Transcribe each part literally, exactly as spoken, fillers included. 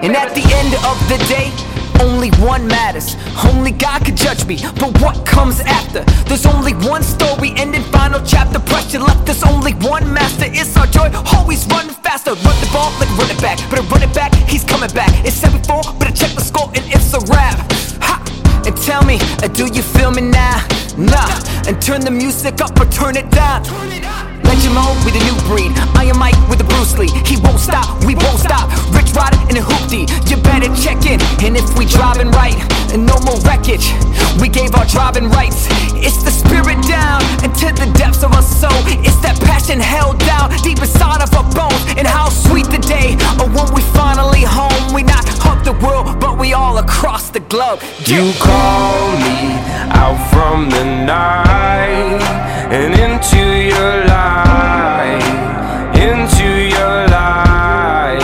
And at the end of the day, only one matters. Only God can judge me, but what comes after? There's only one story, ending final chapter. Pressure left, there's only one master. It's our joy, always running faster. Run the ball, like run it back. But I run it back, he's coming back. It's seven four, but I check the score and it's a wrap. Ha! And tell me, uh, do you feel me now? Nah. And turn the music up or turn it down. Legend Mo with a new breed, Iron Mike with a Bruce Lee. He won't stop, we won't stop. Rich Rider in a hoopty, you better check in. And if we driving right, and no more wreckage, we gave our driving rights. It's the spirit down into the depths of our soul. It's that passion held down deep inside of our bones. And how sweet the day, or when we finally home. We not hug the world, but we all across the globe. You call me out from the night and into your light, into your light.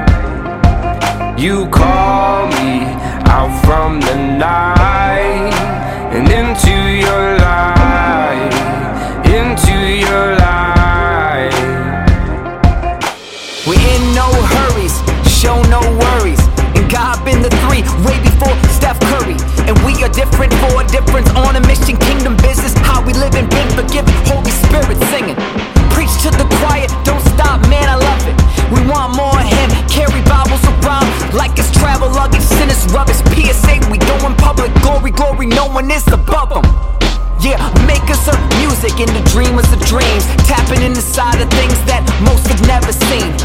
You call me out from the night and into your light, into your light. We're in no hurries, show no worries. And God been the three way before Steph Curry. And we are different for a difference, on a mission, kingdom business. How we live and been forgiven, Holy Spirit singing. Preach to the quiet, don't stop, man, I love it. We want more of him, carry Bibles around like it's travel luggage. Sinners rubbish, P S A, we go in public. Glory, glory, no one is above them. Yeah, makers of music and the dreamers of dreams, tapping in the side of things that most have never seen.